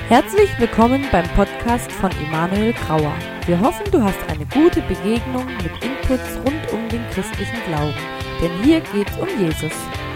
Herzlich willkommen beim Podcast von Emanuel Grauer. Wir hoffen, du hast eine gute Begegnung mit Inputs rund um den christlichen Glauben. Denn hier geht's um Jesus.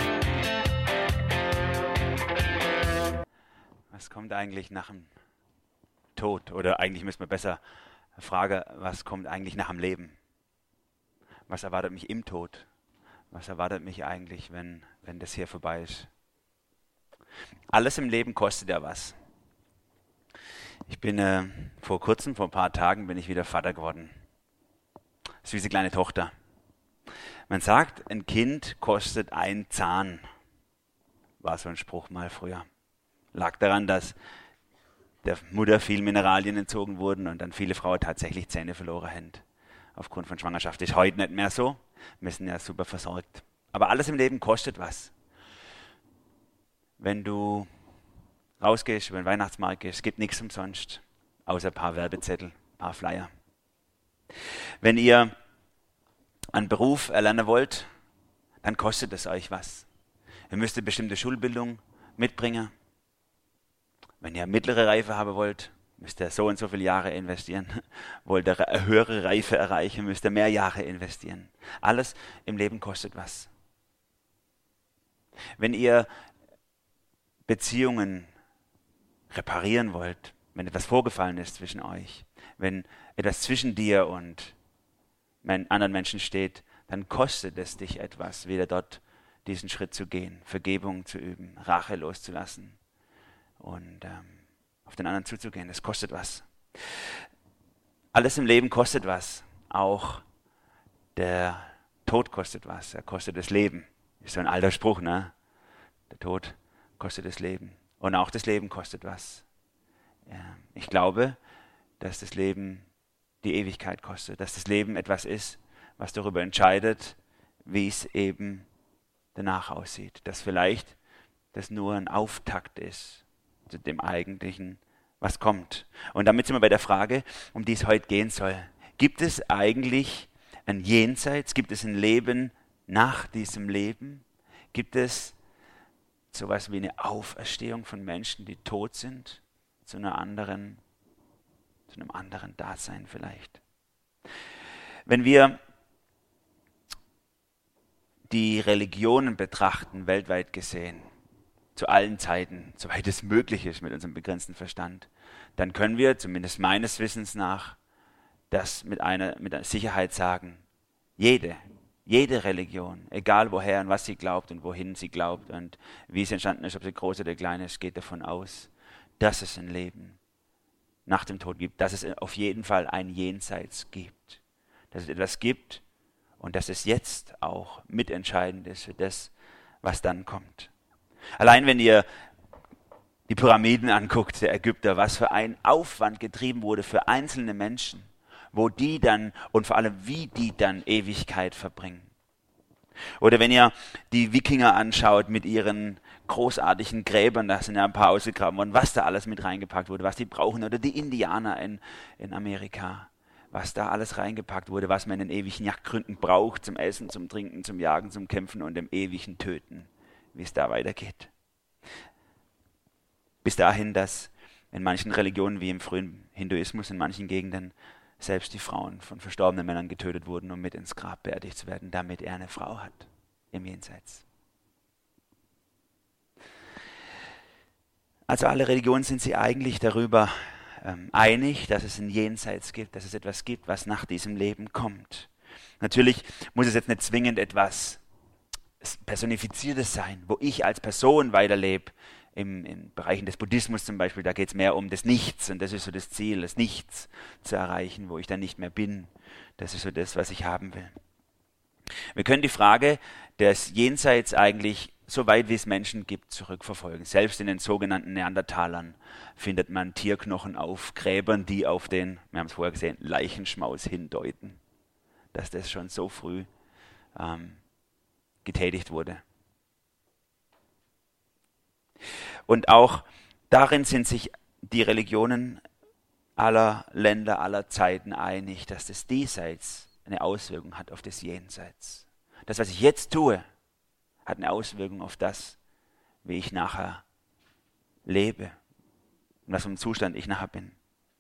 Was kommt eigentlich nach dem Tod? Oder eigentlich müssen wir besser fragen, was kommt eigentlich nach dem Leben? Was erwartet mich im Tod? Was erwartet mich eigentlich, wenn das hier vorbei ist? Alles im Leben kostet ja was. Ich bin vor ein paar Tagen, bin ich wieder Vater geworden. Süße kleine Tochter. Man sagt, ein Kind kostet ein Zahn. War so ein Spruch mal früher. Lag daran, dass der Mutter viel Mineralien entzogen wurden und dann viele Frauen tatsächlich Zähne verloren haben. Aufgrund von Schwangerschaft. Ist heute nicht mehr so. Wir sind ja super versorgt. Aber alles im Leben kostet was. Wenn du rausgehst, über den Weihnachtsmarkt gehst, es gibt nichts umsonst, außer ein paar Werbezettel, ein paar Flyer. Wenn ihr einen Beruf erlernen wollt, dann kostet es euch was. Ihr müsst eine bestimmte Schulbildung mitbringen. Wenn ihr mittlere Reife haben wollt, müsst ihr so und so viele Jahre investieren. Wollt ihr eine höhere Reife erreichen, müsst ihr mehr Jahre investieren. Alles im Leben kostet was. Wenn ihr Beziehungen reparieren wollt, wenn etwas vorgefallen ist zwischen euch, wenn etwas zwischen dir und anderen Menschen steht, dann kostet es dich etwas, wieder dort diesen Schritt zu gehen, Vergebung zu üben, Rache loszulassen und auf den anderen zuzugehen. Das kostet was. Alles im Leben kostet was. Auch der Tod kostet was. Er kostet das Leben. Ist so ein alter Spruch, ne? Der Tod kostet das Leben. Und auch das Leben kostet was. Ich glaube, dass das Leben die Ewigkeit kostet. Dass das Leben etwas ist, was darüber entscheidet, wie es eben danach aussieht. Dass vielleicht das nur ein Auftakt ist zu dem Eigentlichen, was kommt. Und damit sind wir bei der Frage, um die es heute gehen soll. Gibt es eigentlich ein Jenseits? Gibt es ein Leben nach diesem Leben? Gibt es sowas wie eine Auferstehung von Menschen, die tot sind, zu einem anderen Dasein vielleicht? Wenn wir die Religionen betrachten, weltweit gesehen, zu allen Zeiten, soweit es möglich ist mit unserem begrenzten Verstand, dann können wir, zumindest meines Wissens nach, das mit einer Sicherheit sagen, jede Religion, egal woher und was sie glaubt und wohin sie glaubt und wie es entstanden ist, ob sie groß oder klein ist, geht davon aus, dass es ein Leben nach dem Tod gibt, dass es auf jeden Fall ein Jenseits gibt, dass es etwas gibt und dass es jetzt auch mitentscheidend ist für das, was dann kommt. Allein wenn ihr die Pyramiden anguckt, der Ägypter, was für ein Aufwand getrieben wurde für einzelne Menschen, wo die dann und vor allem wie die dann Ewigkeit verbringen. Oder wenn ihr die Wikinger anschaut mit ihren großartigen Gräbern, da sind ja ein paar ausgegraben worden, was da alles mit reingepackt wurde, was die brauchen. Oder die Indianer in Amerika, was da alles reingepackt wurde, was man in den ewigen Jagdgründen braucht, zum Essen, zum Trinken, zum Jagen, zum Kämpfen und dem ewigen Töten, wie es da weitergeht. Bis dahin, dass in manchen Religionen wie im frühen Hinduismus in manchen Gegenden selbst die Frauen von verstorbenen Männern getötet wurden, um mit ins Grab beerdigt zu werden, damit er eine Frau hat im Jenseits. Also alle Religionen sind sich eigentlich darüber einig, dass es ein Jenseits gibt, dass es etwas gibt, was nach diesem Leben kommt. Natürlich muss es jetzt nicht zwingend etwas Personifiziertes sein, wo ich als Person weiterlebe. In Bereichen des Buddhismus zum Beispiel, da geht es mehr um das Nichts und das ist so das Ziel, das Nichts zu erreichen, wo ich dann nicht mehr bin. Das ist so das, was ich haben will. Wir können die Frage des Jenseits eigentlich so weit wie es Menschen gibt zurückverfolgen. Selbst in den sogenannten Neandertalern findet man Tierknochen auf Gräbern, die auf den, wir haben es vorher gesehen, Leichenschmaus hindeuten, dass das schon so früh getätigt wurde. Und auch darin sind sich die Religionen aller Länder, aller Zeiten einig, dass das Diesseits eine Auswirkung hat auf das Jenseits. Das, was ich jetzt tue, hat eine Auswirkung auf das, wie ich nachher lebe, in was für einem Zustand ich nachher bin.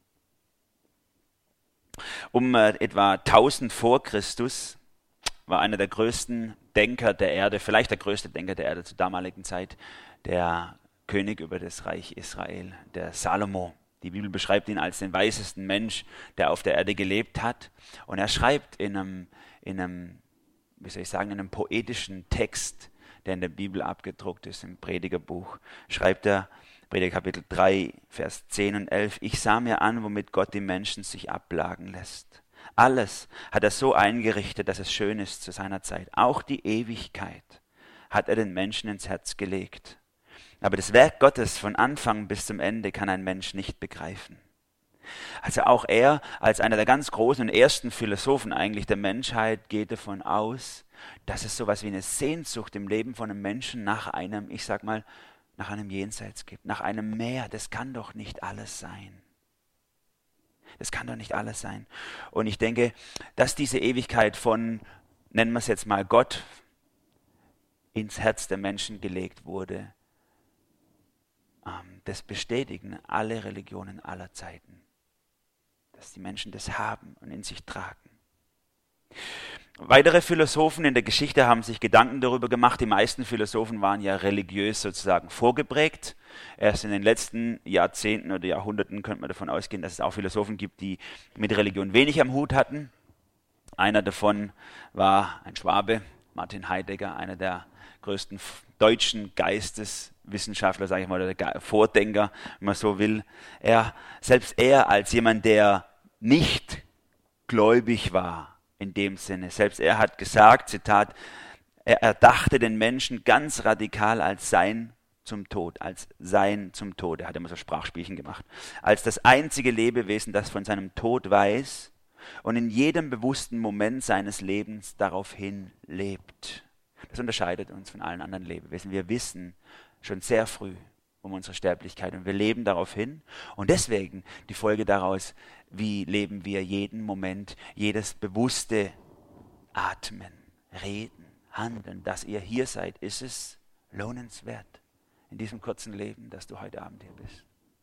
Um etwa 1000 vor Christus war einer der größten Denker der Erde, vielleicht der größte Denker der Erde zur damaligen Zeit, der König über das Reich Israel, der Salomo. Die Bibel beschreibt ihn als den weisesten Mensch, der auf der Erde gelebt hat. Und er schreibt in einem poetischen Text, der in der Bibel abgedruckt ist, im Predigerbuch, schreibt er, Prediger Kapitel 3, Vers 10 und 11, ich sah mir an, womit Gott die Menschen sich abplagen lässt. Alles hat er so eingerichtet, dass es schön ist zu seiner Zeit. Auch die Ewigkeit hat er den Menschen ins Herz gelegt. Aber das Werk Gottes von Anfang bis zum Ende kann ein Mensch nicht begreifen. Also auch er, als einer der ganz großen und ersten Philosophen eigentlich der Menschheit, geht davon aus, dass es sowas wie eine Sehnsucht im Leben von einem Menschen nach einem, ich sag mal, nach einem Jenseits gibt, nach einem Meer. Das kann doch nicht alles sein. Das kann doch nicht alles sein. Und ich denke, dass diese Ewigkeit von, nennen wir es jetzt mal Gott, ins Herz der Menschen gelegt wurde, das bestätigen alle Religionen aller Zeiten. Dass die Menschen das haben und in sich tragen. Weitere Philosophen in der Geschichte haben sich Gedanken darüber gemacht. Die meisten Philosophen waren ja religiös sozusagen vorgeprägt. Erst in den letzten Jahrzehnten oder Jahrhunderten könnte man davon ausgehen, dass es auch Philosophen gibt, die mit Religion wenig am Hut hatten. Einer davon war ein Schwabe, Martin Heidegger, einer der größten deutschen Geisteswissenschaftler, sage ich mal, oder der Vordenker, wenn man so will. Selbst er als jemand, der nicht gläubig war, in dem Sinne. Selbst er hat gesagt, Zitat, er erdachte den Menschen ganz radikal als Sein zum Tod, als Sein zum Tod. Er hat immer so Sprachspielchen gemacht. Als das einzige Lebewesen, das von seinem Tod weiß und in jedem bewussten Moment seines Lebens daraufhin lebt. Das unterscheidet uns von allen anderen Lebewesen. Wir wissen schon sehr früh um unsere Sterblichkeit und wir leben darauf hin. Und deswegen die Folge daraus, wie leben wir jeden Moment, jedes bewusste Atmen, Reden, Handeln, dass ihr hier seid, ist es lohnenswert in diesem kurzen Leben, dass du heute Abend hier bist.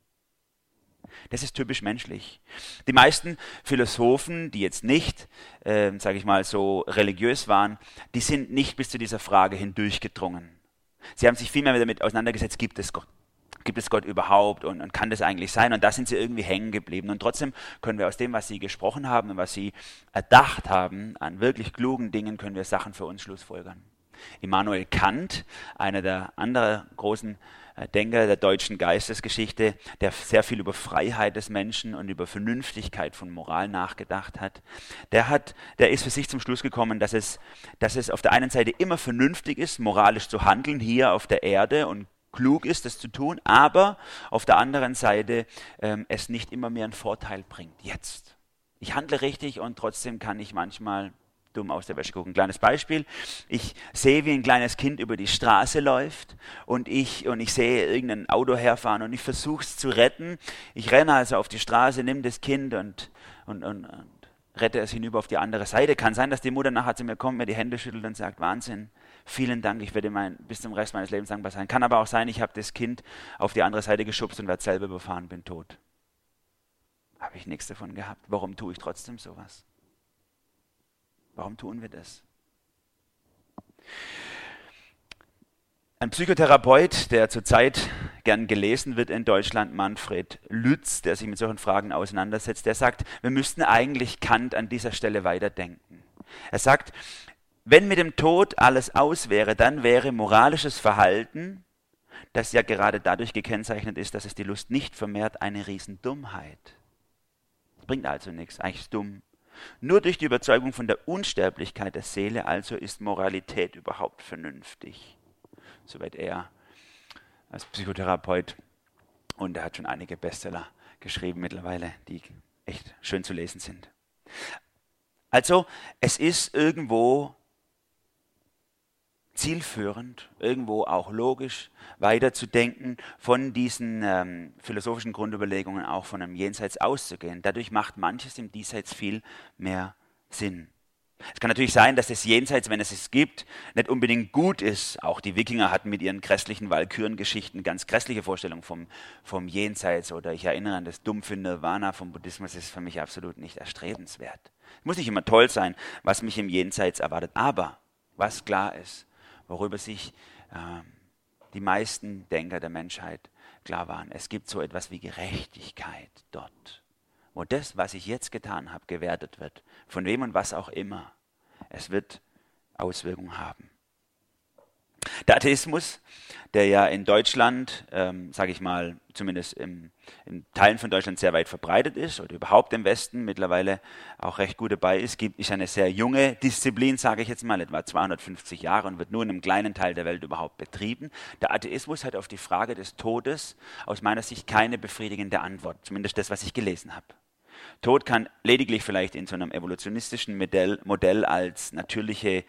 Das ist typisch menschlich. Die meisten Philosophen, die jetzt nicht, sage ich mal, so religiös waren, die sind nicht bis zu dieser Frage hindurchgedrungen. Sie haben sich vielmehr damit auseinandergesetzt, gibt es Gott? Gibt es Gott überhaupt und kann das eigentlich sein? Und da sind sie irgendwie hängen geblieben. Und trotzdem können wir aus dem, was sie gesprochen haben und was sie erdacht haben, an wirklich klugen Dingen, können wir Sachen für uns schlussfolgern. Immanuel Kant, einer der anderen großen Denker der deutschen Geistesgeschichte, der sehr viel über Freiheit des Menschen und über Vernünftigkeit von Moral nachgedacht hat, der ist für sich zum Schluss gekommen, dass es auf der einen Seite immer vernünftig ist, moralisch zu handeln hier auf der Erde und klug ist, das zu tun, aber auf der anderen Seite es nicht immer mehr einen Vorteil bringt. Jetzt. Ich handle richtig und trotzdem kann ich manchmal dumm aus der Wäsche gucken. Kleines Beispiel. Ich sehe, wie ein kleines Kind über die Straße läuft und ich sehe irgendein Auto herfahren und ich versuche es zu retten. Ich renne also auf die Straße, nehme das Kind und rette es hinüber auf die andere Seite. Kann sein, dass die Mutter nachher zu mir kommt, mir die Hände schüttelt und sagt, Wahnsinn, vielen Dank, ich werde bis zum Rest meines Lebens dankbar sein. Kann aber auch sein, ich habe das Kind auf die andere Seite geschubst und werde selber überfahren, bin tot. Habe ich nichts davon gehabt. Warum tue ich trotzdem sowas? Warum tun wir das? Ein Psychotherapeut, der zurzeit gern gelesen wird in Deutschland, Manfred Lütz, der sich mit solchen Fragen auseinandersetzt, der sagt, wir müssten eigentlich Kant an dieser Stelle weiterdenken. Er sagt, wenn mit dem Tod alles aus wäre, dann wäre moralisches Verhalten, das ja gerade dadurch gekennzeichnet ist, dass es die Lust nicht vermehrt, eine Riesendummheit. Das bringt also nichts, eigentlich ist dumm. Nur durch die Überzeugung von der Unsterblichkeit der Seele also ist Moralität überhaupt vernünftig. Soweit er als Psychotherapeut, und er hat schon einige Bestseller geschrieben mittlerweile, die echt schön zu lesen sind. Also es ist irgendwo zielführend, irgendwo auch logisch weiterzudenken, von diesen philosophischen Grundüberlegungen auch von einem Jenseits auszugehen. Dadurch macht manches im Diesseits viel mehr Sinn. Es kann natürlich sein, dass das Jenseits, wenn es es gibt, nicht unbedingt gut ist. Auch die Wikinger hatten mit ihren grässlichen Walkürengeschichten ganz grässliche Vorstellungen vom Jenseits. Oder ich erinnere an das dumpfe Nirvana vom Buddhismus, das ist für mich absolut nicht erstrebenswert. Es muss nicht immer toll sein, was mich im Jenseits erwartet. Aber was klar ist, worüber sich die meisten Denker der Menschheit klar waren, es gibt so etwas wie Gerechtigkeit dort, wo das, was ich jetzt getan habe, gewertet wird, von wem und was auch immer. Es wird Auswirkungen haben. Der Atheismus, der ja in Deutschland, sage ich mal, zumindest in Teilen von Deutschland sehr weit verbreitet ist oder überhaupt im Westen mittlerweile auch recht gut dabei ist eine sehr junge Disziplin, sage ich jetzt mal, etwa 250 Jahre und wird nur in einem kleinen Teil der Welt überhaupt betrieben. Der Atheismus hat auf die Frage des Todes aus meiner Sicht keine befriedigende Antwort, zumindest das, was ich gelesen habe. Tod kann lediglich vielleicht in so einem evolutionistischen Modell als natürliche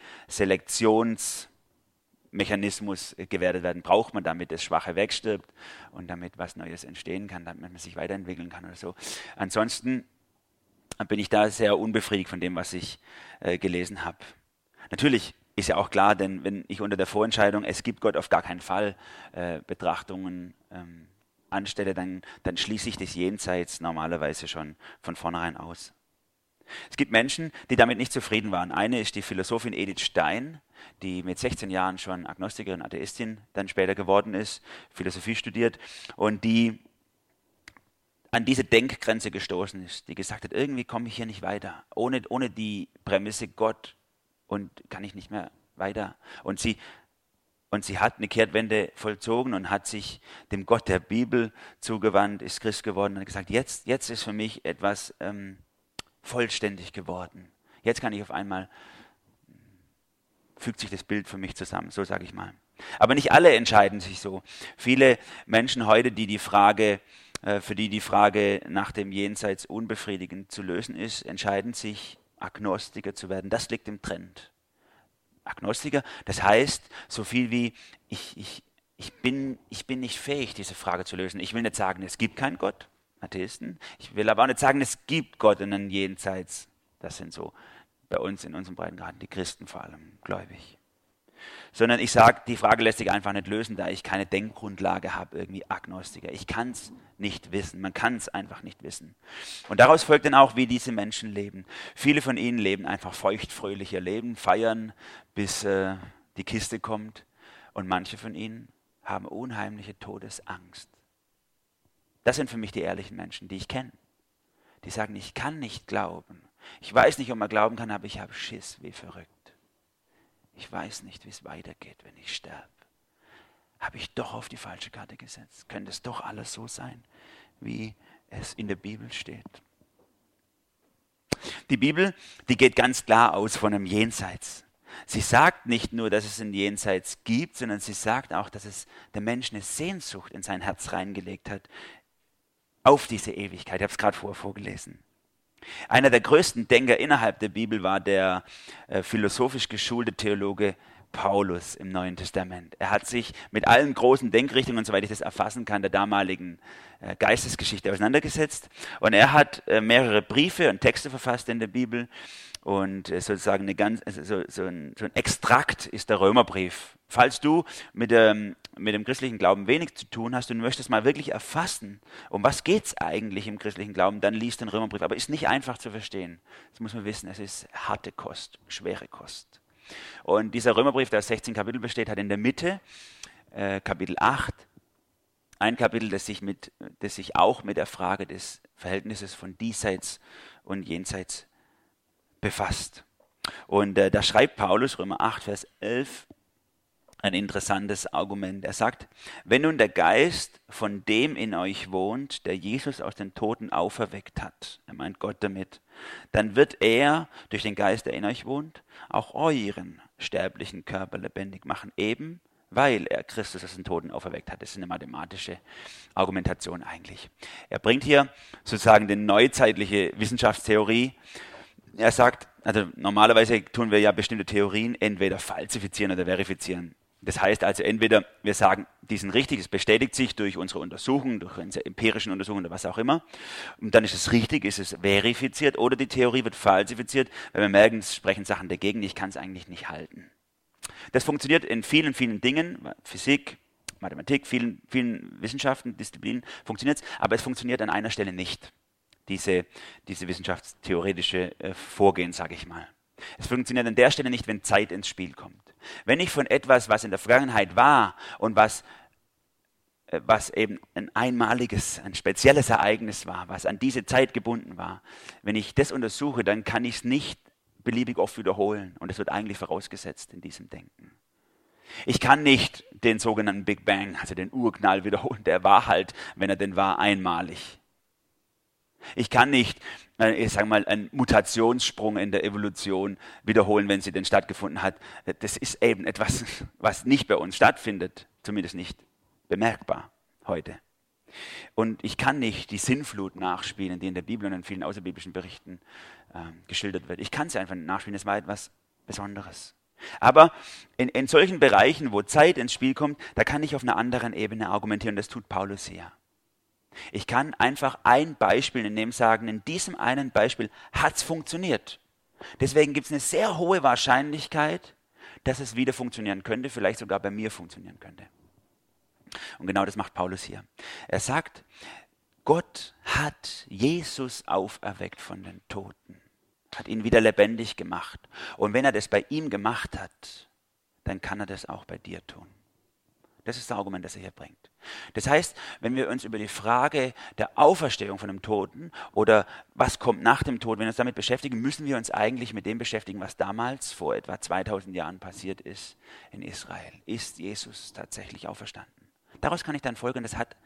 Selektionsmechanismus gewertet werden. Braucht man, damit das Schwache wegstirbt und damit was Neues entstehen kann, damit man sich weiterentwickeln kann oder so. Ansonsten bin ich da sehr unbefriedigt von dem, was ich gelesen habe. Natürlich ist ja auch klar, denn wenn ich unter der Vorentscheidung, es gibt Gott auf gar keinen Fall, Betrachtungen anstelle, dann schließe ich das Jenseits normalerweise schon von vornherein aus. Es gibt Menschen, die damit nicht zufrieden waren. Eine ist die Philosophin Edith Stein, die mit 16 Jahren schon Agnostikerin, Atheistin dann später geworden ist, Philosophie studiert und die an diese Denkgrenze gestoßen ist, die gesagt hat, irgendwie komme ich hier nicht weiter. Ohne die Prämisse Gott und kann ich nicht mehr weiter. Und sie hat eine Kehrtwende vollzogen und hat sich dem Gott der Bibel zugewandt, ist Christ geworden und hat gesagt, jetzt ist für mich etwas vollständig geworden. Jetzt kann ich auf einmal, fügt sich das Bild für mich zusammen, so sage ich mal. Aber nicht alle entscheiden sich so. Viele Menschen heute, für die die Frage nach dem Jenseits unbefriedigend zu lösen ist, entscheiden sich, Agnostiker zu werden. Das liegt im Trend. Agnostiker, das heißt so viel wie, ich bin nicht fähig, diese Frage zu lösen. Ich will nicht sagen, es gibt keinen Gott, Atheisten. Ich will aber auch nicht sagen, es gibt Gott in einem Jenseits. Das sind so bei uns in unserem Breitengraden die Christen vor allem gläubig. Sondern ich sage, die Frage lässt sich einfach nicht lösen, da ich keine Denkgrundlage habe, irgendwie Agnostiker. Ich kann es nicht wissen, man kann es einfach nicht wissen. Und daraus folgt dann auch, wie diese Menschen leben. Viele von ihnen leben einfach feuchtfröhlich ihr Leben, feiern, bis die Kiste kommt. Und manche von ihnen haben unheimliche Todesangst. Das sind für mich die ehrlichen Menschen, die ich kenne. Die sagen, ich kann nicht glauben. Ich weiß nicht, ob man glauben kann, aber ich habe Schiss wie verrückt. Ich weiß nicht, wie es weitergeht, wenn ich sterbe. Habe ich doch auf die falsche Karte gesetzt? Könnte es doch alles so sein, wie es in der Bibel steht? Die Bibel, die geht ganz klar aus von einem Jenseits. Sie sagt nicht nur, dass es ein Jenseits gibt, sondern sie sagt auch, dass es der Mensch eine Sehnsucht in sein Herz reingelegt hat auf diese Ewigkeit. Ich habe es gerade vorgelesen. Einer der größten Denker innerhalb der Bibel war der philosophisch geschulte Theologe Paulus im Neuen Testament. Er hat sich mit allen großen Denkrichtungen, soweit ich das erfassen kann, der damaligen Geistesgeschichte auseinandergesetzt. Und er hat mehrere Briefe und Texte verfasst in der Bibel. Und sozusagen so ein Extrakt ist der Römerbrief. Falls du mit dem christlichen Glauben wenig zu tun hast und möchtest mal wirklich erfassen, um was geht es eigentlich im christlichen Glauben, dann liest den Römerbrief. Aber ist nicht einfach zu verstehen. Das muss man wissen, es ist harte Kost, schwere Kost. Und dieser Römerbrief, der aus 16 Kapitel besteht, hat in der Mitte, Kapitel 8, ein Kapitel, das sich auch mit der Frage des Verhältnisses von Diesseits und Jenseits befasst. Und da schreibt Paulus, Römer 8, Vers 11, ein interessantes Argument. Er sagt, wenn nun der Geist von dem in euch wohnt, der Jesus aus den Toten auferweckt hat, er meint Gott damit, dann wird er, durch den Geist, der in euch wohnt, auch euren sterblichen Körper lebendig machen, eben weil er Christus aus den Toten auferweckt hat. Das ist eine mathematische Argumentation eigentlich. Er bringt hier sozusagen die neuzeitliche Wissenschaftstheorie. Er sagt, also normalerweise tun wir ja bestimmte Theorien entweder falsifizieren oder verifizieren. Das heißt also entweder wir sagen, die sind richtig, es bestätigt sich durch unsere Untersuchungen, durch unsere empirischen Untersuchungen oder was auch immer. Und dann ist es richtig, ist es verifiziert oder die Theorie wird falsifiziert, weil wir merken, es sprechen Sachen dagegen, ich kann es eigentlich nicht halten. Das funktioniert in vielen, vielen Dingen, Physik, Mathematik, vielen Wissenschaften, Disziplinen funktioniert es, aber es funktioniert an einer Stelle nicht, diese wissenschaftstheoretische Vorgehen, sage ich mal. Es funktioniert an der Stelle nicht, wenn Zeit ins Spiel kommt. Wenn ich von etwas, was in der Vergangenheit war und was eben ein einmaliges, ein spezielles Ereignis war, was an diese Zeit gebunden war, wenn ich das untersuche, dann kann ich es nicht beliebig oft wiederholen und es wird eigentlich vorausgesetzt in diesem Denken. Ich kann nicht den sogenannten Big Bang, also den Urknall wiederholen, der war halt, wenn er denn war, einmalig. Ich kann nicht, ich sage mal, einen Mutationssprung in der Evolution wiederholen, wenn sie denn stattgefunden hat. Das ist eben etwas, was nicht bei uns stattfindet, zumindest nicht bemerkbar heute. Und ich kann nicht die Sinnflut nachspielen, die in der Bibel und in vielen außerbiblischen Berichten geschildert wird. Ich kann sie einfach nicht nachspielen, das war etwas Besonderes. Aber in solchen Bereichen, wo Zeit ins Spiel kommt, da kann ich auf einer anderen Ebene argumentieren, das tut Paulus hier. Ich kann einfach ein Beispiel nehmen, sagen, in diesem einen Beispiel hat es funktioniert. Deswegen gibt es eine sehr hohe Wahrscheinlichkeit, dass es wieder funktionieren könnte, vielleicht sogar bei mir funktionieren könnte. Und genau das macht Paulus hier. Er sagt, Gott hat Jesus auferweckt von den Toten, hat ihn wieder lebendig gemacht. Und wenn er das bei ihm gemacht hat, dann kann er das auch bei dir tun. Das ist das Argument, das er hier bringt. Das heißt, wenn wir uns über die Frage der Auferstehung von einem Toten oder was kommt nach dem Tod, wenn wir uns damit beschäftigen, müssen wir uns eigentlich mit dem beschäftigen, was damals vor etwa 2000 Jahren passiert ist in Israel. Ist Jesus tatsächlich auferstanden? Daraus kann ich dann folgern, das hat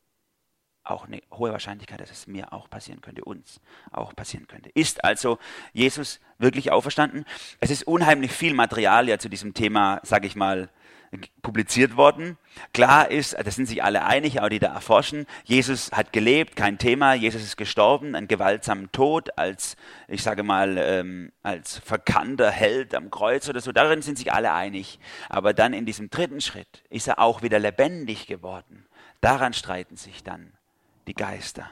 auch eine hohe Wahrscheinlichkeit, dass es mir auch passieren könnte, uns auch passieren könnte. Ist also Jesus wirklich auferstanden? Es ist unheimlich viel Material ja zu diesem Thema, sage ich mal, publiziert worden. Klar ist, da sind sich alle einig, auch die da erforschen, Jesus hat gelebt, kein Thema, Jesus ist gestorben, einen gewaltsamen Tod als, ich sage mal, als verkannter Held am Kreuz oder so, darin sind sich alle einig. Aber dann in diesem dritten Schritt ist er auch wieder lebendig geworden. Daran streiten sich dann die Geister.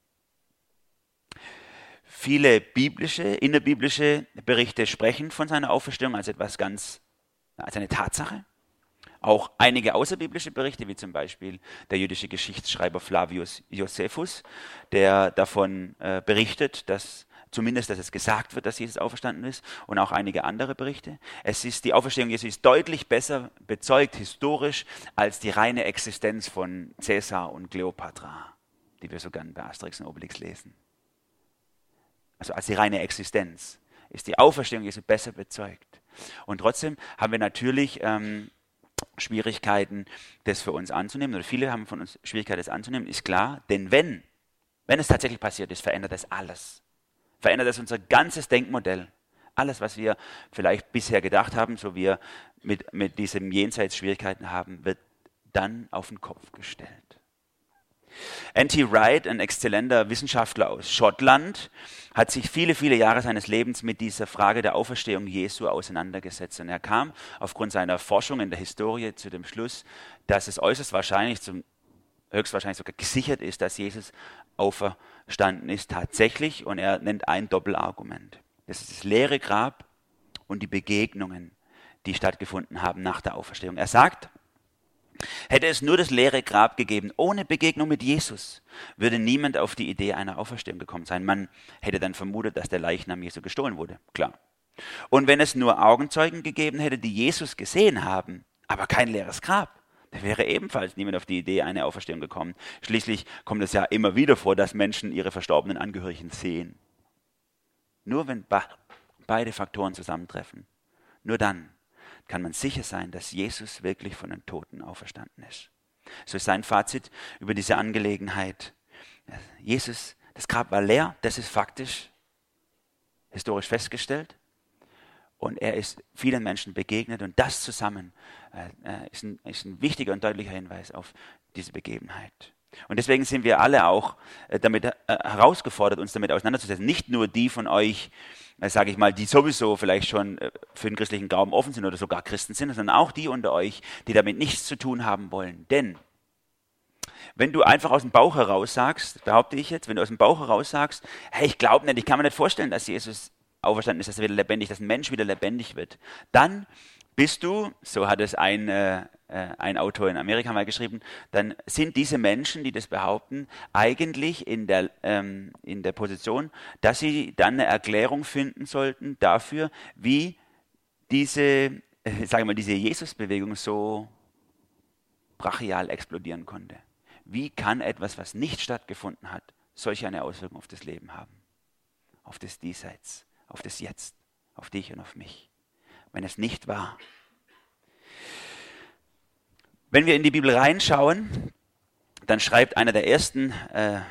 Viele innerbiblische Berichte sprechen von seiner Auferstehung als als eine Tatsache. Auch einige außerbiblische Berichte, wie zum Beispiel der jüdische Geschichtsschreiber Flavius Josephus, der davon berichtet, dass es gesagt wird, dass Jesus auferstanden ist, und auch einige andere Berichte. Die Auferstehung Jesu ist deutlich besser bezeugt, historisch, als die reine Existenz von Caesar und Kleopatra, die wir so gern bei Asterix und Obelix lesen. Also als die reine Existenz ist die Auferstehung Jesu besser bezeugt. Und trotzdem haben wir natürlich Schwierigkeiten, das für uns anzunehmen, oder viele haben von uns Schwierigkeiten, das anzunehmen, ist klar, denn wenn es tatsächlich passiert ist, verändert das alles. Verändert das unser ganzes Denkmodell. Alles, was wir vielleicht bisher gedacht haben, so wir mit diesem Jenseits Schwierigkeiten haben, wird dann auf den Kopf gestellt. N.T. Wright, ein exzellenter Wissenschaftler aus Schottland, hat sich viele, viele Jahre seines Lebens mit dieser Frage der Auferstehung Jesu auseinandergesetzt. Und er kam aufgrund seiner Forschung in der Historie zu dem Schluss, dass es höchstwahrscheinlich sogar gesichert ist, dass Jesus auferstanden ist tatsächlich. Und er nennt ein Doppelargument. Das ist das leere Grab und die Begegnungen, die stattgefunden haben nach der Auferstehung. Er sagt, hätte es nur das leere Grab gegeben, ohne Begegnung mit Jesus, würde niemand auf die Idee einer Auferstehung gekommen sein. Man hätte dann vermutet, dass der Leichnam Jesu gestohlen wurde, klar. Und wenn es nur Augenzeugen gegeben hätte, die Jesus gesehen haben, aber kein leeres Grab, da wäre ebenfalls niemand auf die Idee einer Auferstehung gekommen. Schließlich kommt es ja immer wieder vor, dass Menschen ihre verstorbenen Angehörigen sehen. Nur wenn beide Faktoren zusammentreffen, nur dann kann man sicher sein, dass Jesus wirklich von den Toten auferstanden ist. So ist sein Fazit über diese Angelegenheit. Jesus, das Grab war leer, das ist faktisch, historisch festgestellt. Und er ist vielen Menschen begegnet und das zusammen ist ein wichtiger und deutlicher Hinweis auf diese Begebenheit. Und deswegen sind wir alle auch damit herausgefordert, uns damit auseinanderzusetzen. Nicht nur die von euch, sage ich mal, die sowieso vielleicht schon für den christlichen Glauben offen sind oder sogar Christen sind, sondern auch die unter euch, die damit nichts zu tun haben wollen. Denn wenn du einfach aus dem Bauch heraus sagst, behaupte ich jetzt, wenn du aus dem Bauch heraus sagst, hey, ich glaube nicht, ich kann mir nicht vorstellen, dass Jesus auferstanden ist, dass er wieder lebendig, dass ein Mensch wieder lebendig wird, dann bist du, so hat es ein Autor in Amerika mal geschrieben, dann sind diese Menschen, die das behaupten, eigentlich in der Position, dass sie dann eine Erklärung finden sollten dafür, wie diese Jesus-Bewegung so brachial explodieren konnte. Wie kann etwas, was nicht stattgefunden hat, solch eine Auswirkung auf das Leben haben? Auf das Diesseits, auf das Jetzt, auf dich und auf mich. Wenn es nicht war. Wenn wir in die Bibel reinschauen, dann schreibt einer der ersten, der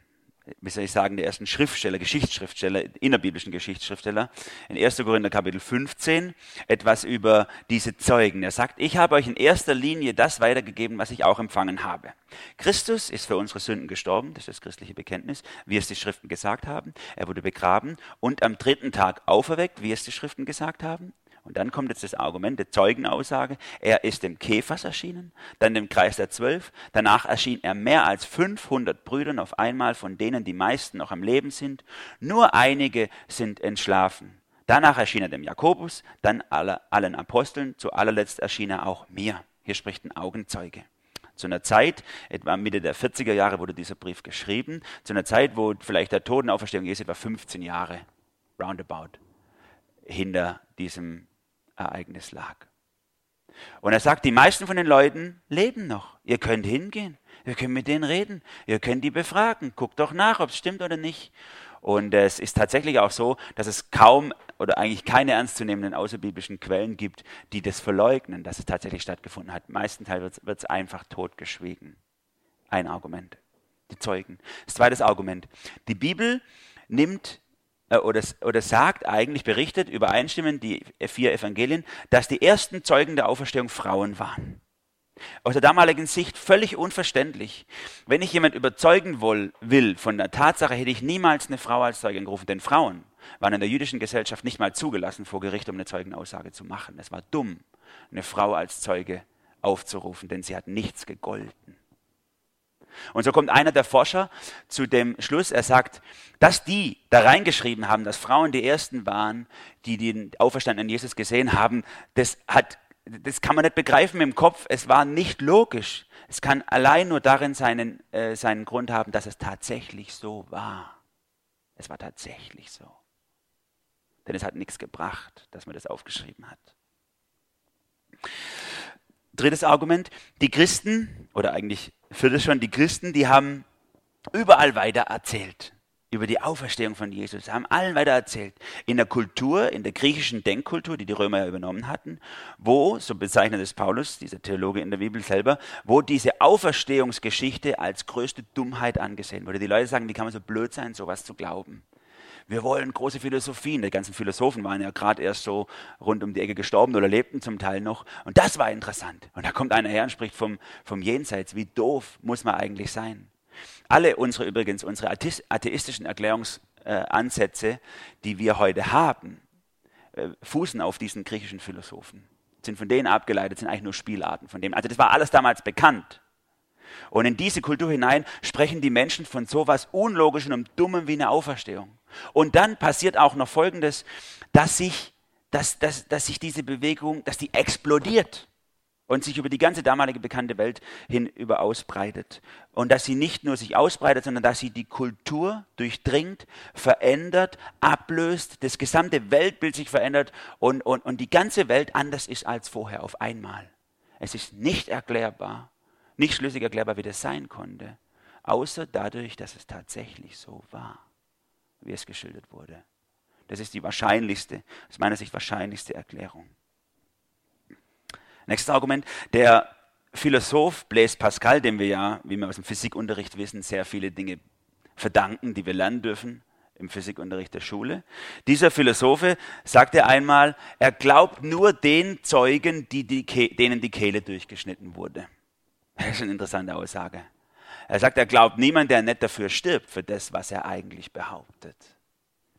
ersten Schriftsteller, Geschichtsschriftsteller, innerbiblischen Geschichtsschriftsteller, in 1. Korinther Kapitel 15, etwas über diese Zeugen. Er sagt, ich habe euch in erster Linie das weitergegeben, was ich auch empfangen habe. Christus ist für unsere Sünden gestorben, das ist das christliche Bekenntnis, wie es die Schriften gesagt haben. Er wurde begraben und am 3. Tag auferweckt, wie es die Schriften gesagt haben. Und dann kommt jetzt das Argument der Zeugenaussage. Er ist dem Kephas erschienen, dann dem Kreis der 12. Danach erschien er mehr als 500 Brüdern auf einmal, von denen die meisten noch am Leben sind. Nur einige sind entschlafen. Danach erschien er dem Jakobus, dann allen Aposteln. Zu allerletzt erschien er auch mir. Hier spricht ein Augenzeuge. Zu einer Zeit, etwa Mitte der 40er Jahre wurde dieser Brief geschrieben, zu einer Zeit, wo vielleicht der Totenauferstehung Jesu etwa 15 Jahre, roundabout, hinter diesem Ereignis lag. Und er sagt, die meisten von den Leuten leben noch. Ihr könnt hingehen, ihr könnt mit denen reden, ihr könnt die befragen. Guckt doch nach, ob es stimmt oder nicht. Und es ist tatsächlich auch so, dass es kaum oder eigentlich keine ernstzunehmenden außerbiblischen Quellen gibt, die das verleugnen, dass es tatsächlich stattgefunden hat. Meistenteils wird es einfach totgeschwiegen. Ein Argument. Die Zeugen. Das zweite Argument. Die Bibel nimmt oder sagt eigentlich, berichtet übereinstimmend die 4 Evangelien, dass die ersten Zeugen der Auferstehung Frauen waren. Aus der damaligen Sicht völlig unverständlich. Wenn ich jemand überzeugen will von der Tatsache, hätte ich niemals eine Frau als Zeugin gerufen, denn Frauen waren in der jüdischen Gesellschaft nicht mal zugelassen vor Gericht, um eine Zeugenaussage zu machen. Es war dumm, eine Frau als Zeuge aufzurufen, denn sie hat nichts gegolten. Und so kommt einer der Forscher zu dem Schluss, er sagt, dass die da reingeschrieben haben, dass Frauen die Ersten waren, die den auferstandenen Jesus gesehen haben, das kann man nicht begreifen im Kopf, es war nicht logisch. Es kann allein nur darin seinen Grund haben, dass es tatsächlich so war. Es war tatsächlich so. Denn es hat nichts gebracht, dass man das aufgeschrieben hat. Drittes Argument, die Christen, oder eigentlich viertes schon, die Christen, die haben überall weiter erzählt über die Auferstehung von Jesus, haben allen weiter erzählt. In der Kultur, in der griechischen Denkkultur, die die Römer ja übernommen hatten, wo, so bezeichnet es Paulus, dieser Theologe in der Bibel selber, wo diese Auferstehungsgeschichte als größte Dummheit angesehen wurde. Die Leute sagen, wie kann man so blöd sein, sowas zu glauben? Wir wollen große Philosophien. Die ganzen Philosophen waren ja gerade erst so rund um die Ecke gestorben oder lebten zum Teil noch. Und das war interessant. Und da kommt einer her und spricht vom Jenseits. Wie doof muss man eigentlich sein? Alle unsere atheistischen Erklärungsansätze, die wir heute haben, fußen auf diesen griechischen Philosophen. Sind von denen abgeleitet, sind eigentlich nur Spielarten von denen. Also das war alles damals bekannt. Und in diese Kultur hinein sprechen die Menschen von sowas Unlogischem und Dummem wie eine Auferstehung. Und dann passiert auch noch Folgendes, dass sich diese Bewegung, dass die explodiert und sich über die ganze damalige bekannte Welt hinüber ausbreitet. Und dass sie nicht nur sich ausbreitet, sondern dass sie die Kultur durchdringt, verändert, ablöst, das gesamte Weltbild sich verändert und die ganze Welt anders ist als vorher auf einmal. Es ist nicht erklärbar, nicht schlüssig erklärbar, wie das sein konnte, außer dadurch, dass es tatsächlich so war, wie es geschildert wurde. Das ist die wahrscheinlichste, aus meiner Sicht wahrscheinlichste Erklärung. Nächstes Argument, der Philosoph Blaise Pascal, dem wir ja, wie wir aus dem Physikunterricht wissen, sehr viele Dinge verdanken, die wir lernen dürfen im Physikunterricht der Schule. Dieser Philosophe sagte einmal, er glaubt nur den Zeugen, denen die Kehle durchgeschnitten wurde. Das ist eine interessante Aussage. Er sagt, er glaubt niemand, der nicht dafür stirbt, für das, was er eigentlich behauptet.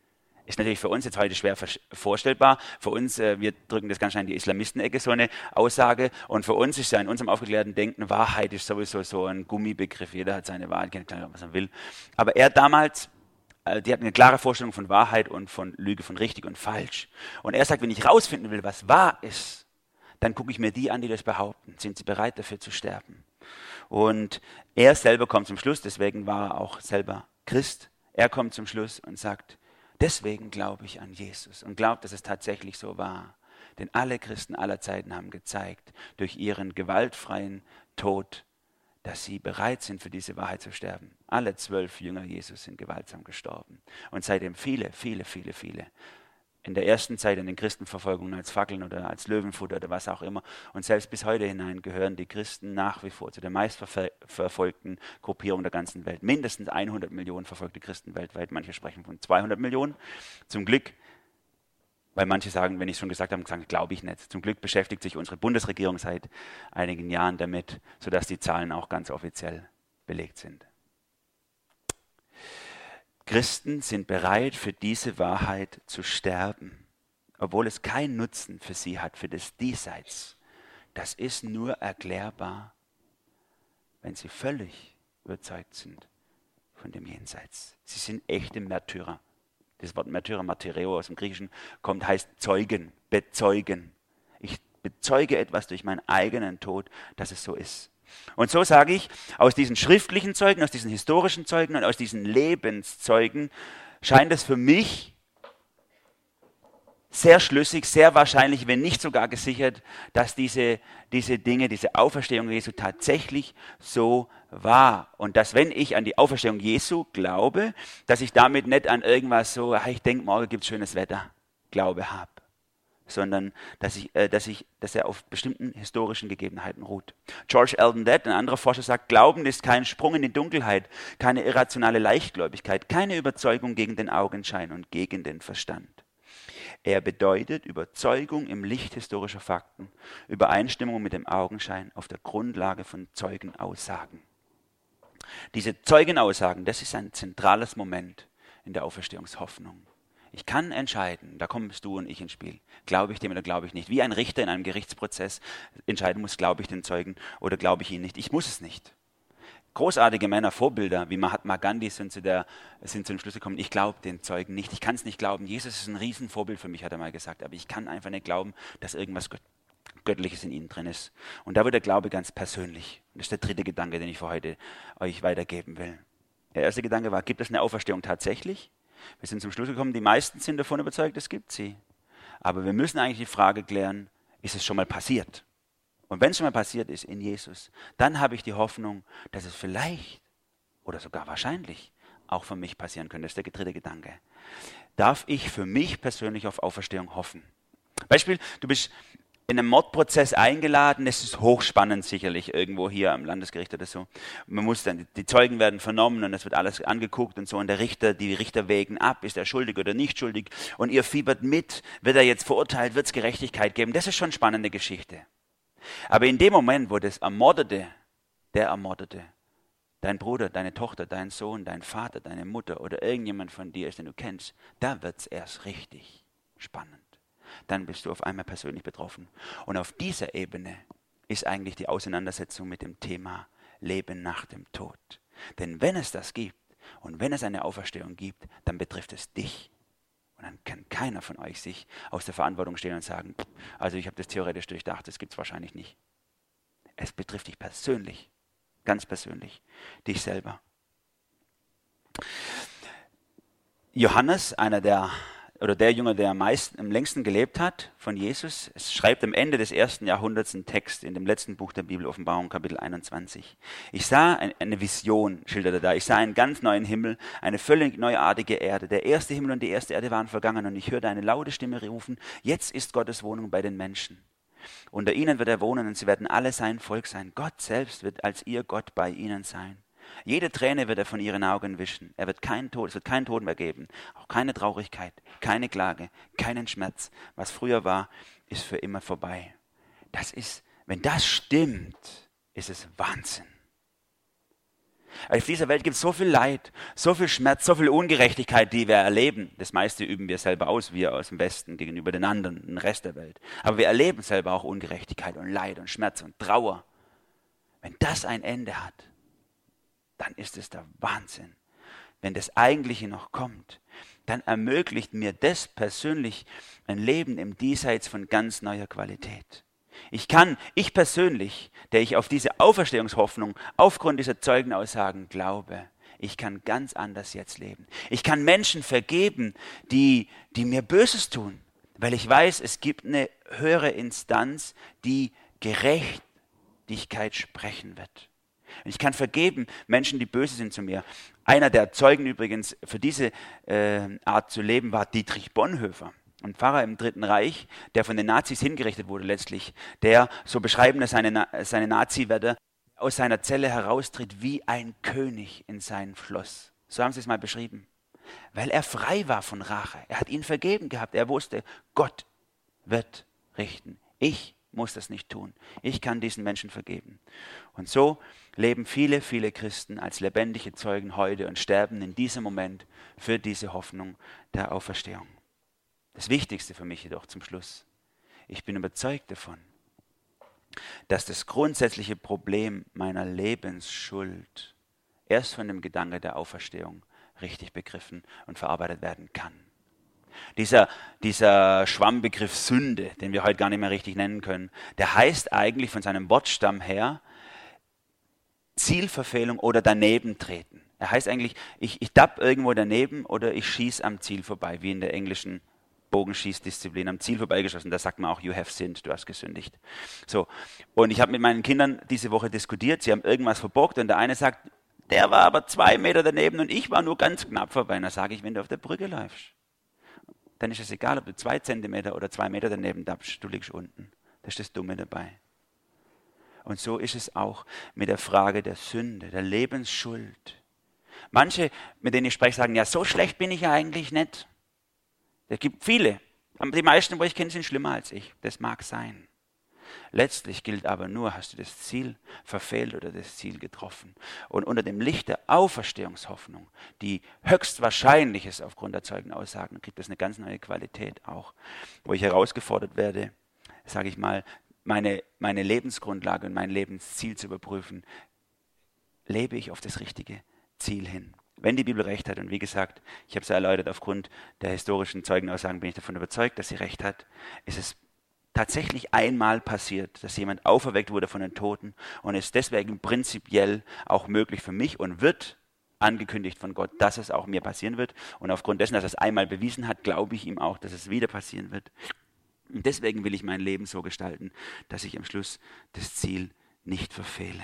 Ist natürlich für uns jetzt heute schwer vorstellbar. Für uns, wir drücken das ganz schnell in die Islamisten-Ecke, so eine Aussage. Und für uns ist ja in unserem aufgeklärten Denken, Wahrheit ist sowieso so ein Gummibegriff. Jeder hat seine Wahrheit, kann sagen, was er will. Aber er damals, die hatten eine klare Vorstellung von Wahrheit und von Lüge, von richtig und falsch. Und er sagt, wenn ich rausfinden will, was wahr ist, dann gucke ich mir die an, die das behaupten. Sind sie bereit dafür zu sterben? Und er selber kommt zum Schluss, deswegen war er auch selber Christ. Er kommt zum Schluss und sagt, deswegen glaube ich an Jesus und glaubt, dass es tatsächlich so war. Denn alle Christen aller Zeiten haben gezeigt, durch ihren gewaltfreien Tod, dass sie bereit sind, für diese Wahrheit zu sterben. Alle 12 Jünger Jesus sind gewaltsam gestorben. Und seitdem viele in der ersten Zeit in den Christenverfolgungen als Fackeln oder als Löwenfutter oder was auch immer. Und selbst bis heute hinein gehören die Christen nach wie vor zu der meistverfolgten Gruppierung der ganzen Welt. Mindestens 100 Millionen verfolgte Christen weltweit. Manche sprechen von 200 Millionen. Zum Glück, weil manche sagen, wenn ich es schon gesagt habe, glaube ich nicht. Zum Glück beschäftigt sich unsere Bundesregierung seit einigen Jahren damit, sodass die Zahlen auch ganz offiziell belegt sind. Christen sind bereit, für diese Wahrheit zu sterben, obwohl es keinen Nutzen für sie hat, für das Diesseits. Das ist nur erklärbar, wenn sie völlig überzeugt sind von dem Jenseits. Sie sind echte Märtyrer. Das Wort Märtyrer, Martyreo aus dem Griechischen, heißt Zeugen, bezeugen. Ich bezeuge etwas durch meinen eigenen Tod, dass es so ist. Und so sage ich, aus diesen schriftlichen Zeugen, aus diesen historischen Zeugen und aus diesen Lebenszeugen scheint es für mich sehr schlüssig, sehr wahrscheinlich, wenn nicht sogar gesichert, dass diese Dinge, diese Auferstehung Jesu tatsächlich so war. Und dass, wenn ich an die Auferstehung Jesu glaube, dass ich damit nicht an irgendwas so, ich denke, morgen gibt es schönes Wetter, Glaube habe, sondern dass er auf bestimmten historischen Gegebenheiten ruht. George Eldon Dett, ein anderer Forscher, sagt, Glauben ist kein Sprung in die Dunkelheit, keine irrationale Leichtgläubigkeit, keine Überzeugung gegen den Augenschein und gegen den Verstand. Er bedeutet Überzeugung im Licht historischer Fakten, Übereinstimmung mit dem Augenschein auf der Grundlage von Zeugenaussagen. Diese Zeugenaussagen, das ist ein zentrales Moment in der Auferstehungshoffnung. Ich kann entscheiden, da kommst du und ich ins Spiel. Glaube ich dem oder glaube ich nicht? Wie ein Richter in einem Gerichtsprozess entscheiden muss, glaube ich den Zeugen oder glaube ich ihn nicht. Ich muss es nicht. Großartige Männer, Vorbilder wie Mahatma Gandhi sind zu dem Schluss gekommen, ich glaube den Zeugen nicht. Ich kann es nicht glauben. Jesus ist ein Riesenvorbild für mich, hat er mal gesagt. Aber ich kann einfach nicht glauben, dass irgendwas Göttliches in ihnen drin ist. Und da wird der Glaube ganz persönlich. Das ist der dritte Gedanke, den ich für heute euch weitergeben will. Der erste Gedanke war, gibt es eine Auferstehung tatsächlich? Wir sind zum Schluss gekommen, die meisten sind davon überzeugt, es gibt sie. Aber wir müssen eigentlich die Frage klären, ist es schon mal passiert? Und wenn es schon mal passiert ist in Jesus, dann habe ich die Hoffnung, dass es vielleicht oder sogar wahrscheinlich auch für mich passieren könnte. Das ist der dritte Gedanke. Darf ich für mich persönlich auf Auferstehung hoffen? Beispiel, du bist in einem Mordprozess eingeladen, das ist hochspannend sicherlich, irgendwo hier am Landesgericht oder so. Man muss dann, die Zeugen werden vernommen und es wird alles angeguckt und so und die Richter wägen ab, ist er schuldig oder nicht schuldig und ihr fiebert mit, wird er jetzt verurteilt, wird es Gerechtigkeit geben, das ist schon eine spannende Geschichte. Aber in dem Moment, wo der Ermordete, dein Bruder, deine Tochter, dein Sohn, dein Vater, deine Mutter oder irgendjemand von dir ist, den du kennst, da wird es erst richtig spannend. Dann bist du auf einmal persönlich betroffen. Und auf dieser Ebene ist eigentlich die Auseinandersetzung mit dem Thema Leben nach dem Tod. Denn wenn es das gibt und wenn es eine Auferstehung gibt, dann betrifft es dich. Und dann kann keiner von euch sich aus der Verantwortung stehen und sagen, also ich habe das theoretisch durchdacht, das gibt es wahrscheinlich nicht. Es betrifft dich persönlich, ganz persönlich, dich selber. Johannes, der Jünger, der am längsten gelebt hat von Jesus, es schreibt am Ende des 1. Jahrhunderts einen Text in dem letzten Buch der Bibel, Offenbarung, Kapitel 21. Ich sah eine Vision, schildert er da, ich sah einen ganz neuen Himmel, eine völlig neuartige Erde. Der erste Himmel und die erste Erde waren vergangen und ich hörte eine laute Stimme rufen, jetzt ist Gottes Wohnung bei den Menschen. Unter ihnen wird er wohnen und sie werden alle sein Volk sein. Gott selbst wird als ihr Gott bei ihnen sein. Jede Träne wird er von ihren Augen wischen. Es wird keinen Tod mehr geben, auch keine Traurigkeit, keine Klage, keinen Schmerz. Was früher war, ist für immer vorbei. Wenn das stimmt, ist es Wahnsinn. Auf dieser Welt gibt es so viel Leid, so viel Schmerz, so viel Ungerechtigkeit, die wir erleben. Das meiste üben wir selber aus, wir aus dem Westen gegenüber den anderen, den Rest der Welt. Aber wir erleben selber auch Ungerechtigkeit und Leid und Schmerz und Trauer. Wenn das ein Ende hat, dann ist es der Wahnsinn. Wenn das Eigentliche noch kommt, dann ermöglicht mir das persönlich ein Leben im Diesseits von ganz neuer Qualität. Ich persönlich, der ich auf diese Auferstehungshoffnung aufgrund dieser Zeugenaussagen glaube, ich kann ganz anders jetzt leben. Ich kann Menschen vergeben, die mir Böses tun, weil ich weiß, es gibt eine höhere Instanz, die Gerechtigkeit sprechen wird. Und ich kann vergeben Menschen, die böse sind zu mir. Einer der Zeugen übrigens für diese Art zu leben war Dietrich Bonhoeffer. Ein Pfarrer im Dritten Reich, der von den Nazis hingerichtet wurde letztlich, der, so beschreiben das seine Nazi-Wärter, aus seiner Zelle heraustritt wie ein König in sein Schloss. So haben sie es mal beschrieben. Weil er frei war von Rache. Er hat ihnen vergeben gehabt. Er wusste, Gott wird richten. Ich muss das nicht tun. Ich kann diesen Menschen vergeben. Und so leben viele, viele Christen als lebendige Zeugen heute und sterben in diesem Moment für diese Hoffnung der Auferstehung. Das Wichtigste für mich jedoch zum Schluss: Ich bin überzeugt davon, dass das grundsätzliche Problem meiner Lebensschuld erst von dem Gedanke der Auferstehung richtig begriffen und verarbeitet werden kann. Dieser Schwammbegriff Sünde, den wir heute gar nicht mehr richtig nennen können, der heißt eigentlich von seinem Wortstamm her Zielverfehlung oder daneben treten. Er heißt eigentlich, ich tapp irgendwo daneben oder ich schieße am Ziel vorbei, wie in der englischen Bogenschießdisziplin, am Ziel vorbeigeschossen. Da sagt man auch, you have sinned, du hast gesündigt. So. Und ich habe mit meinen Kindern diese Woche diskutiert, sie haben irgendwas verbockt und der eine sagt, der war aber 2 Meter daneben und ich war nur ganz knapp vorbei. Und da sage ich, wenn du auf der Brücke läufst, dann ist es egal, ob du 2 Zentimeter oder 2 Meter daneben tappst, du liegst unten. Das ist das Dumme dabei. Und so ist es auch mit der Frage der Sünde, der Lebensschuld. Manche, mit denen ich spreche, sagen, ja, so schlecht bin ich ja eigentlich nicht. Es gibt viele, aber die meisten, wo ich kenne, sind schlimmer als ich. Das mag sein. Letztlich gilt aber nur, hast du das Ziel verfehlt oder das Ziel getroffen. Und unter dem Licht der Auferstehungshoffnung, die höchstwahrscheinlich ist aufgrund der Zeugenaussagen, kriegt das eine ganz neue Qualität auch, wo ich herausgefordert werde, sage ich mal, meine Lebensgrundlage und mein Lebensziel zu überprüfen. Lebe ich auf das richtige Ziel hin? Wenn die Bibel recht hat, und wie gesagt, ich habe es erläutert, aufgrund der historischen Zeugenaussagen bin ich davon überzeugt, dass sie recht hat, ist es tatsächlich einmal passiert, dass jemand auferweckt wurde von den Toten und ist deswegen prinzipiell auch möglich für mich und wird angekündigt von Gott, dass es auch mir passieren wird. Und aufgrund dessen, dass er es einmal bewiesen hat, glaube ich ihm auch, dass es wieder passieren wird. Und deswegen will ich mein Leben so gestalten, dass ich am Schluss das Ziel nicht verfehle.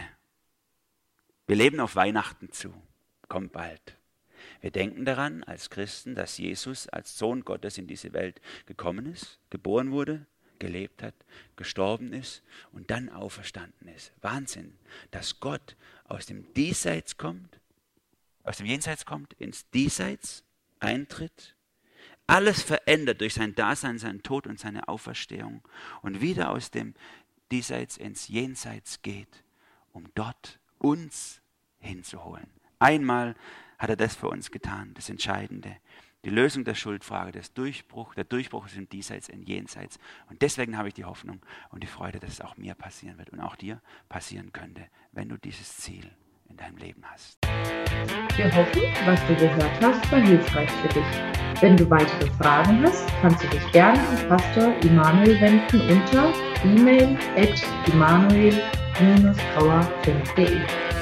Wir leben auf Weihnachten zu. Kommt bald. Wir denken daran als Christen, dass Jesus als Sohn Gottes in diese Welt gekommen ist, geboren wurde, gelebt hat, gestorben ist und dann auferstanden ist. Wahnsinn, dass Gott aus dem Diesseits kommt, aus dem Jenseits kommt, ins Diesseits eintritt, alles verändert durch sein Dasein, seinen Tod und seine Auferstehung und wieder aus dem Diesseits ins Jenseits geht, um dort uns hinzuholen. Einmal hat er das für uns getan, das Entscheidende. Die Lösung der Schuldfrage, der Durchbruch ist im Diesseits, im Jenseits. Und deswegen habe ich die Hoffnung und die Freude, dass es auch mir passieren wird und auch dir passieren könnte, wenn du dieses Ziel in deinem Leben hast. Wir hoffen, was du gehört hast, war hilfreich für dich. Wenn du weitere Fragen hast, kannst du dich gerne an Pastor Immanuel wenden unter e-mail@immanuel-grauer.de.